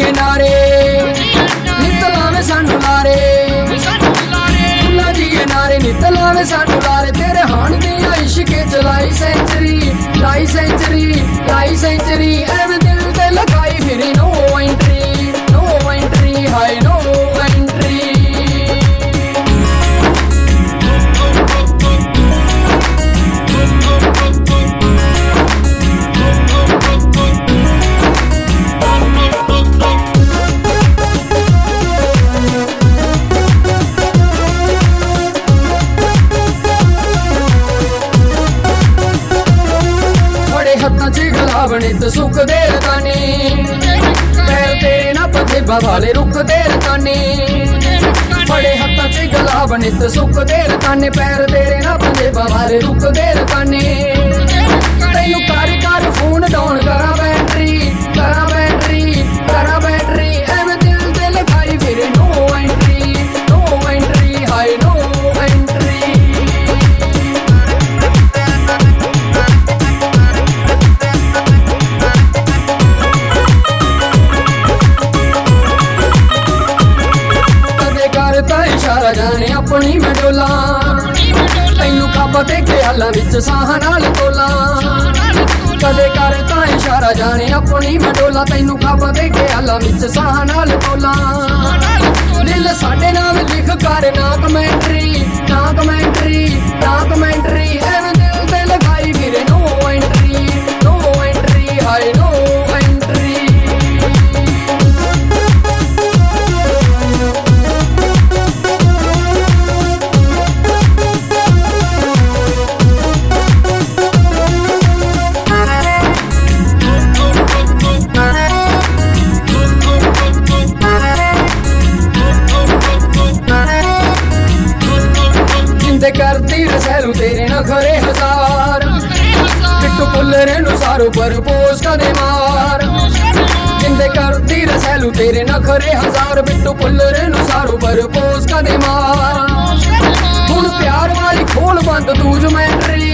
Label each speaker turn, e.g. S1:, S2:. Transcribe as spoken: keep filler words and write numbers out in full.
S1: ਜੀਏ ਨਾਰੇ ਨਿਤ ਲਾਵੇ ਸਾਨੂੰ ਲਾਰੇ ਫੁੱਲਾਂ ਜੀਏ ਨਾਰੇ ਨਿਤ ਲਾਵੇ ਸਾਨੂੰ ਲਾਰੇ ਤੇਰੇ ਹਾਣ ਦੀ ਇਸ਼ਕੇ ਚ ਲਾਈ ਸੈਂਚਰੀ ਲਾਈ ਸੈਂਚਰੀ ਲਾਈ ਸੈਂਚਰੀ ਐਵੇਂ ਦਿਲ ਤੇ ਲਗਾਈ ਫਿਰੀ ਨੋ ਐਂਟਰੀ ਨੋ ਐਂਟਰੀ ਹਾਈ ਨੋ ਐਂਟਰੀ ਹੱਥਾਂ ਚ ਗਲਾਵਣੇ ਤੇ ਸੁੱਕਦੇ ਰਤਾਨੇ ਪੈਰ ਤੇਰੇ ਨਾ ਪੱਥੇ ਵਾਲੇ ਰੁਕਦੇ ਰਤਾਨੇ ਬੜੇ ਹੱਥਾਂ ਚ ਗਲਾਵਣੇ ਤੇ ਸੁੱਕਦੇ ਰਤਾਨੇ ਪੈਰ ਤੇਰੇ ਨਾ ਪੱਥੇ ਵਾਲੇ ਰੁਕਦੇ ਰਤਾਨੇ ਤੈਨੂੰ ਕਰ ਕਰ ਫੋਨ ਡਾਊਨ ਕਰਾਂ ਬੈਟਰੀ ਕਰਾਂ ਬੈਟਰੀ ਕਰਾਂ ਬੈਟਰੀ ਐਵੇਂ ਦਿਲ ਤੇ ਲਗਾਈ ਫਿਰੇ ਨੋ ਐਂਟਰੀ ਨੋ ਐਂਟਰੀ ਹਾਈ ਨੋ ਐਂਟਰੀ ਇਸ਼ਾਰਾ ਜਾਣੇ ਆਪਣੀ ਮੈਂ ਡੋਲਾ ਤੈਨੂੰ ਖਾਬਾਂ ਤੇ ਖਿਆਲਾਂ ਵਿੱਚ ਸਾਹਾਂ ਨਾਲ ਤੋਲਾ ਕਦੇ ਕਰ ਤਾਂ ਇਸ਼ਾਰਾ ਜਾਣੇ ਆਪਣੀ ਮੈਂ ਡੋਲਾ ਤੈਨੂੰ ਖਾਬਾਂ ਤੇ ਖਿਆਲਾਂ ਵਿੱਚ ਸਾਹਾਂ ਨਾਲ ਤੋਲਾ ਦਿਲ ਸਾਡੇ ਨਾਲ ਲਿਖ ਕਰ ਨਾ ਕਮੈਂਟਰੀ ਨਾ ਕਮੈਂਟਰੀ ਨਾ ਕਮੈਂਟਰੀ ਐਵੇਂ ਦਿਲ ਤੇ ਲਗਾਈ ਫਿਰੇ ਨੋ ਐਂਟਰੀ ਨੋ ਐਂਟਰੀ ਹਾਈ ਨੋ ਐਂਟਰੀ ਕਰਦੀ ਰਸੈਲੂ ਤੇਰੇ ਨਖਰੇ ਹਜ਼ਾਰ ਪਿੱਟੂ ਪੁੱਲਰੇ ਨੂੰ ਸਾਰੂ ਪਰ ਪੋਸ ਕਦੇ ਮਾਰ ਜਿੰਦੇ ਕਰਦੀ ਰਸੈਲੂ ਤੇਰੇ ਨਖਰੇ ਹਜ਼ਾਰ ਪਿੱਟੂ ਪੁੱਲਰੇ ਨੂੰ ਸਾਰੂ ਪਰ ਪੋਸ ਕਦੇ ਮਾਰ ਹੁਣ ਪਿਆਰ ਵਾਲੀ ਖੋਲ ਬੰਦ ਤੂੰ ਜਮੈਂਟਰੀ